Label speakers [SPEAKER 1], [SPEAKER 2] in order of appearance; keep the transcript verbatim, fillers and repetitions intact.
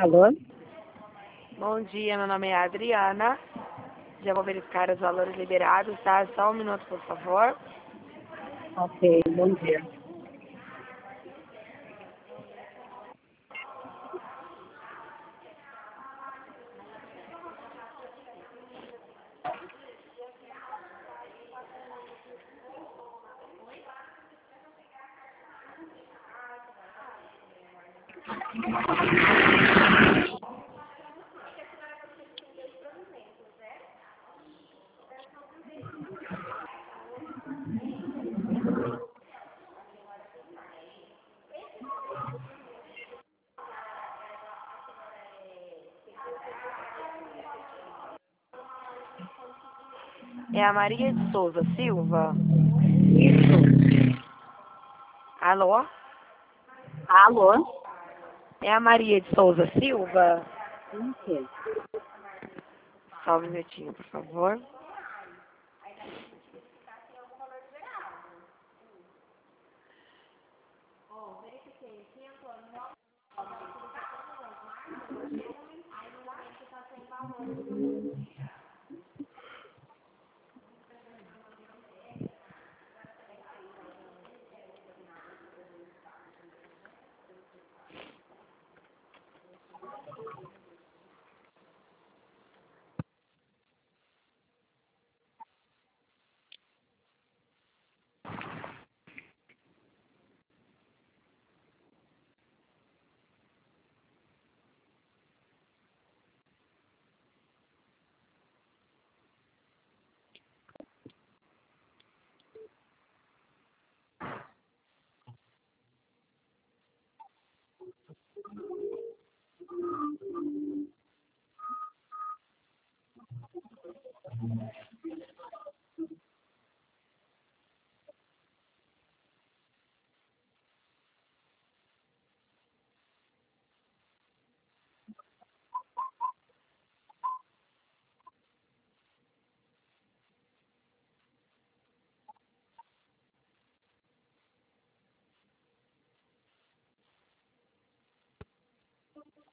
[SPEAKER 1] Alô?
[SPEAKER 2] Bom dia, meu nome é Adriana. Já vou verificar os valores liberados, tá? Só um minuto, por favor.
[SPEAKER 1] Ok, bom dia.
[SPEAKER 2] É a Maria de Souza Silva.
[SPEAKER 1] Isso.
[SPEAKER 2] Alô?
[SPEAKER 1] Alô?
[SPEAKER 2] É a Maria de Souza Silva?
[SPEAKER 1] Isso.
[SPEAKER 2] Só um minutinho, por favor.